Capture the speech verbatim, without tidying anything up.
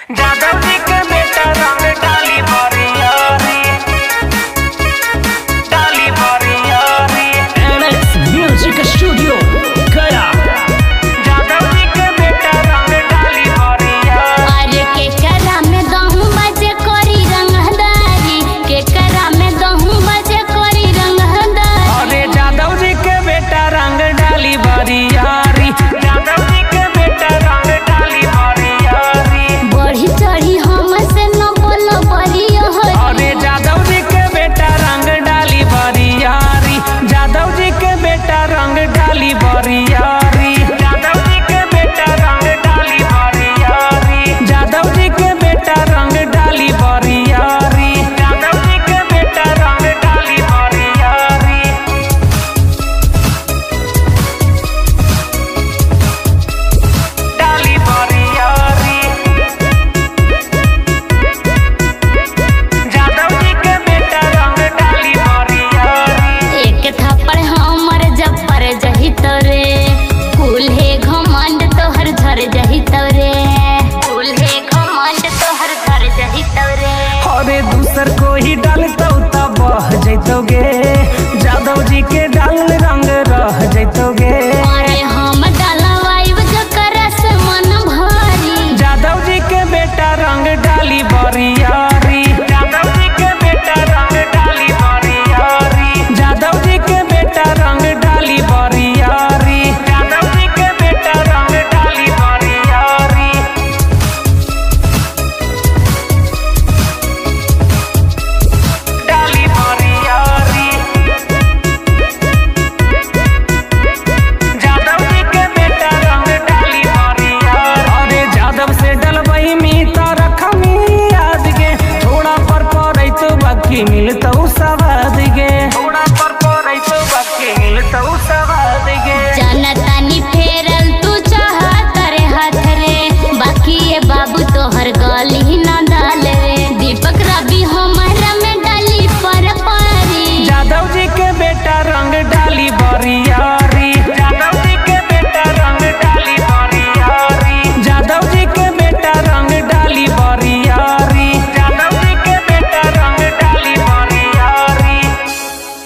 जादव जी के बेटा रंग डाली बरियारी, डाली बरियारी। एनएक्स म्यूजिक स्टूडियो गया। जादव जी के बेटा रंग डाली बरियारी। अरे के करा में दहू बजे कोरी रंगदारी, के करा में दहू बजे कोरी रंगदारी। अरे जादव जी के बेटा रंग डाली बरियारी, जादव जी के बेटा रंग डाली बरियारी। बढ़ी चढ़ी हमसे न बोलो बरिया हो। अरे जादव जी के बेटा रंग डाली बरियारी, जादव जी के बेटा रंग डाली बरियारी। जादव जी के बेटा रंग डाली बरियारी, जादव जी के बेटा रंग डाली बरियारी। जादव जी के बेटा रंग डाली बरियारी। डाली बरियारी। जादव जी के बेटा रंग डाली बरियारी। एक थप्पड़ हमर जब पर जही तोरे, कुल है घमंड तोहर झर जही तोरे, कुल है घमंड तोहर झर जही तोरे। अरे दूसर को ही डालतो तब बह जैतोगे, जादव जी के डाल रंग रह जैतोगे। अरे हम डालवाइब जकरा से मन भारी, जादव जी के बेटा रंग डाली बरियारी, जादव जी के बेटा रंग डाली बरियारी। जादव जी के बेटा रंग डाली बरियारी, जादव जी के बेटा रंग डाली बरियारी। डाली बरियारी। जादव जी के बेटा रंग डाली बरियारी। अरे जादव से डलबई मी तो रखमी आज गे, थोड़ा पर पड़ै तो बाकी मिलतौ सवाद गे, थोड़ा पर पड़ै तो बाकी मिलतौ सवाद गे।